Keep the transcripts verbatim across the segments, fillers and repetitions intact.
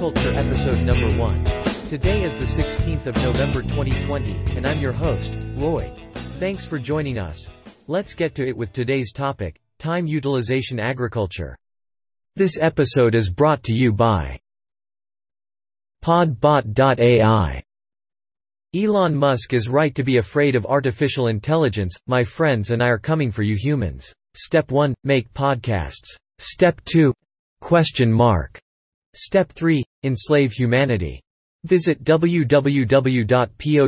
Agriculture episode number one. Today is the sixteenth of November twenty twenty, and I'm your host, Roy. Thanks for joining us. Let's get to it with today's topic, time utilization agriculture. This episode is brought to you by Podbot dot A I. Elon Musk is right to be afraid of artificial intelligence. My friends and I are coming for you humans. Step one, make podcasts. Step two, question mark. Step three, enslave humanity. Visit w w w dot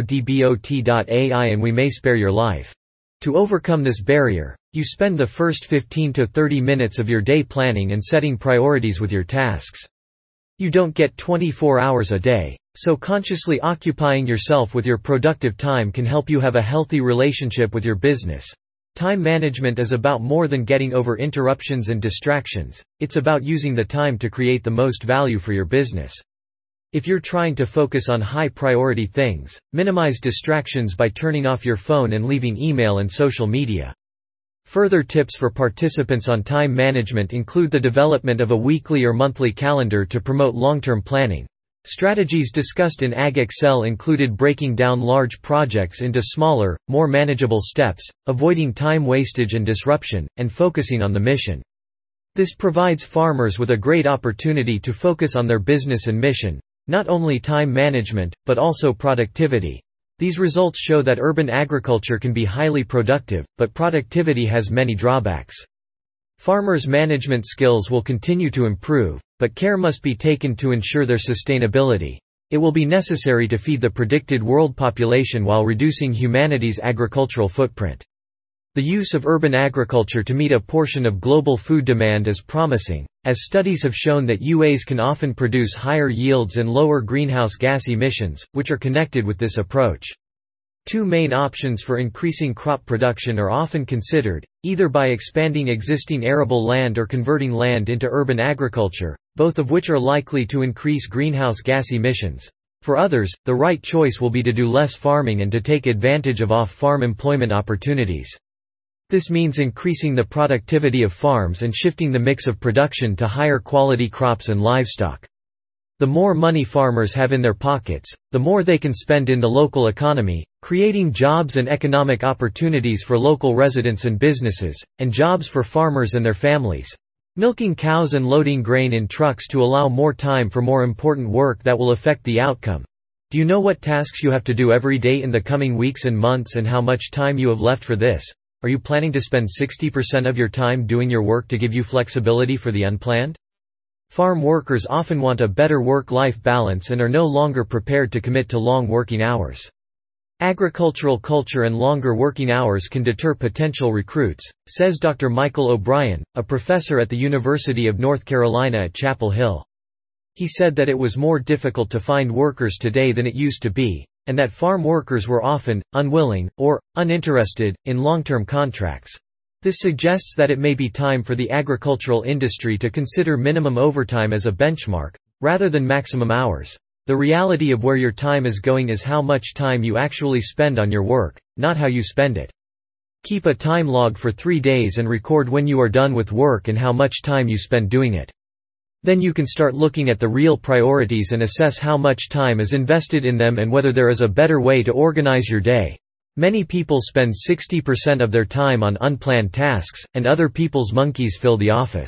podbot dot A I and we may spare your life. To overcome this barrier, you spend the first fifteen to thirty minutes of your day planning and setting priorities with your tasks. You don't get twenty-four hours a day, so consciously occupying yourself with your productive time can help you have a healthy relationship with your business. Time management is about more than getting over interruptions and distractions, it's about using the time to create the most value for your business. If you're trying to focus on high-priority things, minimize distractions by turning off your phone and leaving email and social media. Further tips for participants on time management include the development of a weekly or monthly calendar to promote long-term planning. Strategies discussed in Ag Excel included breaking down large projects into smaller, more manageable steps, avoiding time wastage and disruption, and focusing on the mission. This provides farmers with a great opportunity to focus on their business and mission, not only time management, but also productivity. These results show that urban agriculture can be highly productive, but productivity has many drawbacks. Farmers' management skills will continue to improve, but care must be taken to ensure their sustainability. It will be necessary to feed the predicted world population while reducing humanity's agricultural footprint. The use of urban agriculture to meet a portion of global food demand is promising, as studies have shown that U As can often produce higher yields and lower greenhouse gas emissions, which are connected with this approach. Two main options for increasing crop production are often considered, either by expanding existing arable land or converting land into urban agriculture, both of which are likely to increase greenhouse gas emissions. For others, the right choice will be to do less farming and to take advantage of off-farm employment opportunities. This means increasing the productivity of farms and shifting the mix of production to higher quality crops and livestock. The more money farmers have in their pockets, the more they can spend in the local economy, creating jobs and economic opportunities for local residents and businesses, and jobs for farmers and their families. Milking cows and loading grain in trucks to allow more time for more important work that will affect the outcome. Do you know what tasks you have to do every day in the coming weeks and months and how much time you have left for this? Are you planning to spend sixty percent of your time doing your work to give you flexibility for the unplanned? Farm workers often want a better work-life balance and are no longer prepared to commit to long working hours. Agricultural culture and longer working hours can deter potential recruits, says Doctor Michael O'Brien, a professor at the University of North Carolina at Chapel Hill. He said that it was more difficult to find workers today than it used to be, and that farm workers were often unwilling, or uninterested, in long-term contracts. This suggests that it may be time for the agricultural industry to consider minimum overtime as a benchmark, rather than maximum hours. The reality of where your time is going is how much time you actually spend on your work, not how you spend it. Keep a time log for three days and record when you are done with work and how much time you spend doing it. Then you can start looking at the real priorities and assess how much time is invested in them and whether there is a better way to organize your day. Many people spend sixty percent of their time on unplanned tasks, and other people's monkeys fill the office.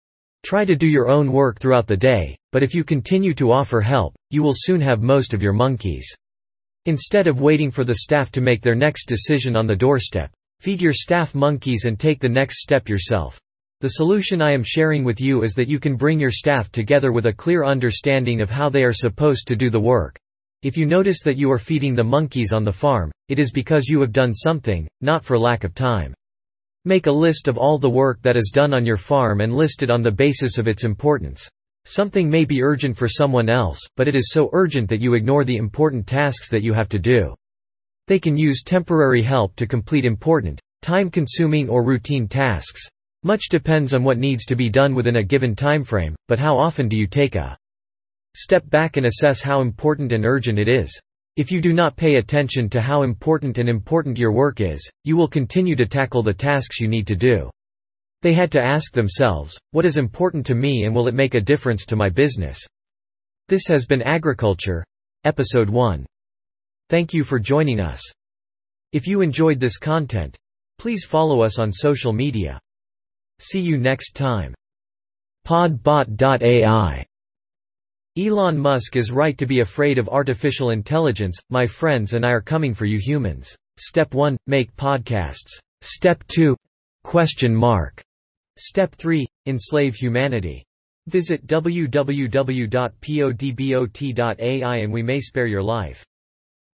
Try to do your own work throughout the day, but if you continue to offer help, you will soon have most of your monkeys. Instead of waiting for the staff to make their next decision on the doorstep, feed your staff monkeys and take the next step yourself. The solution I am sharing with you is that you can bring your staff together with a clear understanding of how they are supposed to do the work. If you notice that you are feeding the monkeys on the farm, it is because you have done something, not for lack of time. Make a list of all the work that is done on your farm and list it on the basis of its importance. Something may be urgent for someone else, but it is so urgent that you ignore the important tasks that you have to do. They can use temporary help to complete important, time-consuming or routine tasks. Much depends on what needs to be done within a given timeframe, but how often do you take a step back and assess how important and urgent it is? If you do not pay attention to how important and important your work is, you will continue to tackle the tasks you need to do. They had to ask themselves, what is important to me and will it make a difference to my business? This has been Agriculture, Episode one. Thank you for joining us. If you enjoyed this content, please follow us on social media. See you next time. Podbot dot A I. Elon Musk is right to be afraid of artificial intelligence. My friends and I are coming for you humans. Step one, make podcasts. Step two, question mark. Step three, enslave humanity. Visit w w w dot podbot dot A I and we may spare your life.